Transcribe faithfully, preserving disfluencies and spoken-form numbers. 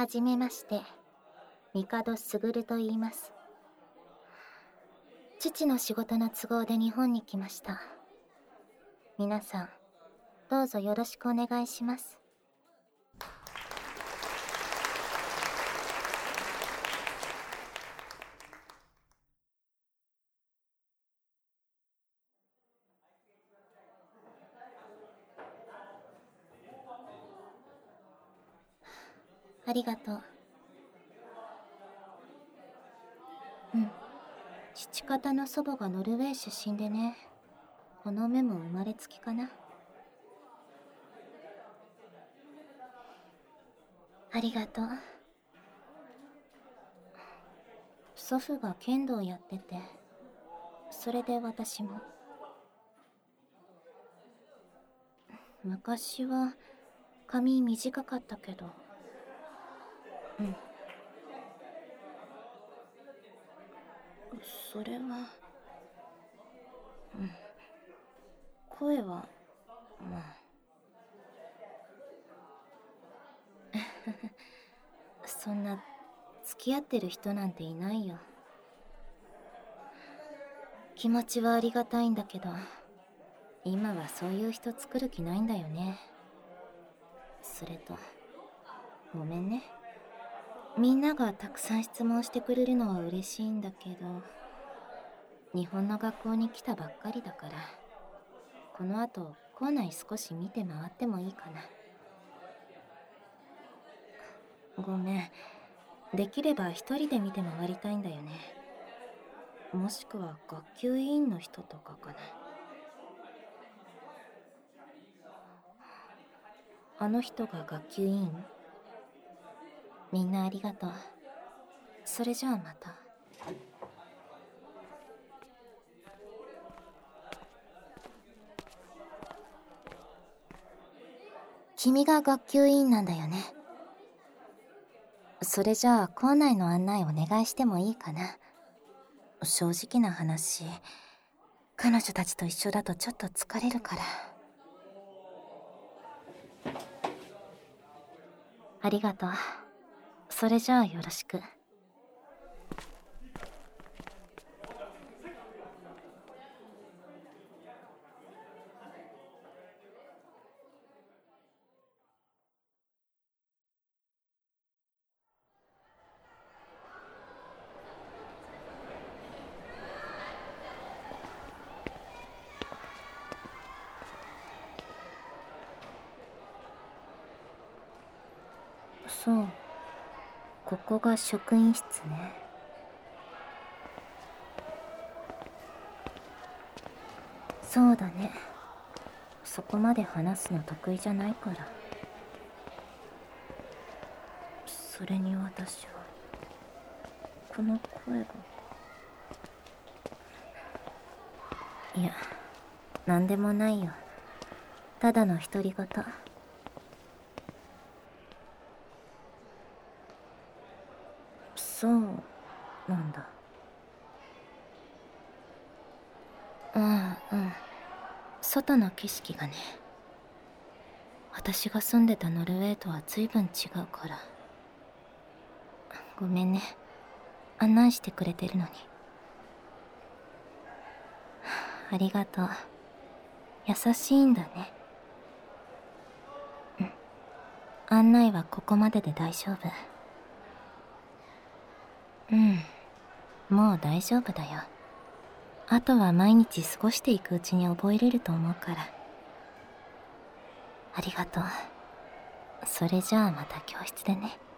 はじめまして、帝卓と言います。父の仕事の都合で日本に来ました。皆さん、どうぞよろしくお願いします。ありがとう。うん。父方の祖母がノルウェー出身でね。この目も生まれつきかな。ありがとう。祖父が剣道やってて、それで私も。昔は髪短かったけど。うん。それは、うん。声は、まあ。そんな、付き合ってる人なんていないよ。気持ちはありがたいんだけど、今はそういう人作る気ないんだよね。それと、ごめんね。みんながたくさん質問してくれるのは嬉しいんだけど、日本の学校に来たばっかりだから、この後校内少し見て回ってもいいかな。ごめん。できれば一人で見て回りたいんだよね。もしくは学級委員の人とかかな。あの人が学級委員？みんなありがとう。それじゃあまた。君が学級委員なんだよね。それじゃあ校内の案内お願いしてもいいかな。正直な話、彼女たちと一緒だとちょっと疲れるから。ありがとう。それじゃあよろしく。そう、ここが職員室ね。そうだね。そこまで話すの得意じゃないから。それに私はこの声が。いや、なんでもないよ。ただの独り言。そうなんだ。うんうん。外の景色がね。私が住んでたノルウェーとは随分違うから。ごめんね。案内してくれてるのに。ありがとう。優しいんだね。うん。案内はここまでで大丈夫。うん。もう大丈夫だよ。あとは毎日過ごしていくうちに覚えれると思うから。ありがとう。それじゃあまた教室でね。